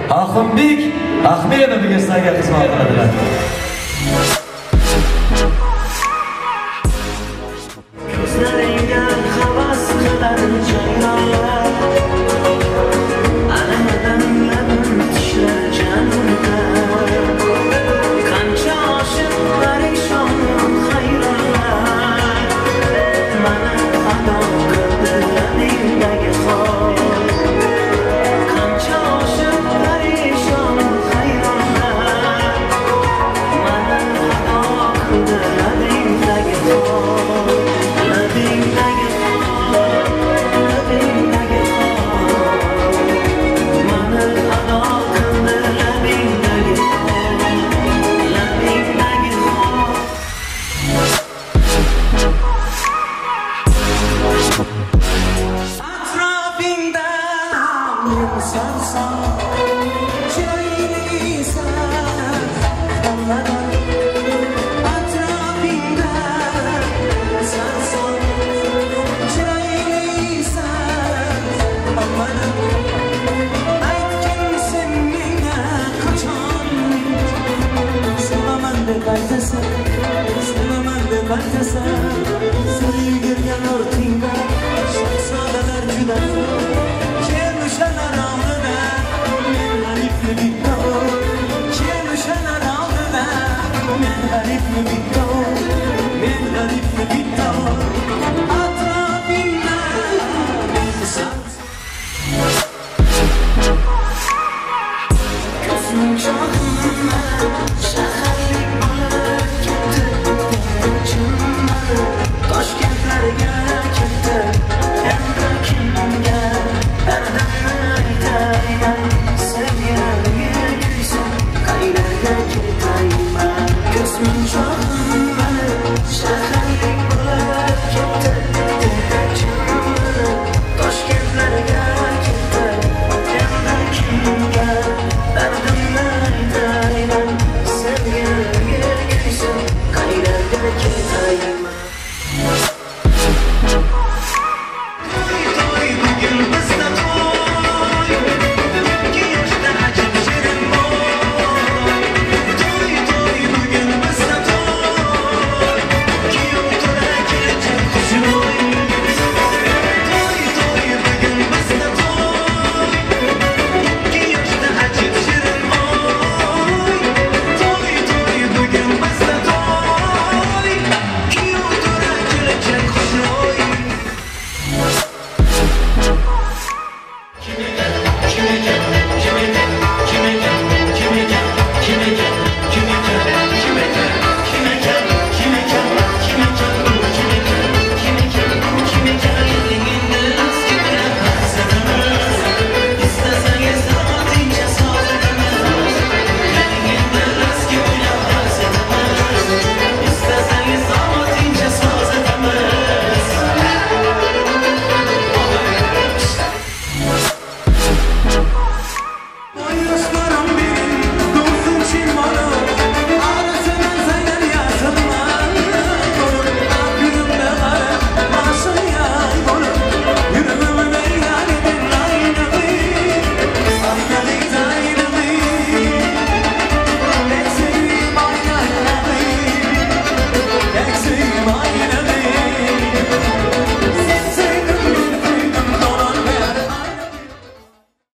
Ahunbek Ahmedov bizga sizlarga xizmat qiladilar. Ko'zlaringga havas qilar jayronlar, alimdan labim tishlar janimda. Qancha oshiq parishon hayronlar, mana ado qildi labingdagi xol. Qancha oshiq parishon hayronlar, mana ado qildi labingdagi xol. Labingdagi xol, labingdagi xol, mana ado qildi labingdagi xol. Labingdagi xol. Atrofingda sarson, chiroylisan hammadan. Atrofingda sarson, chiroylisan hammadan. Aytgin sen menga qachon, sevaman deb aytasan, sevaman deb aytasan.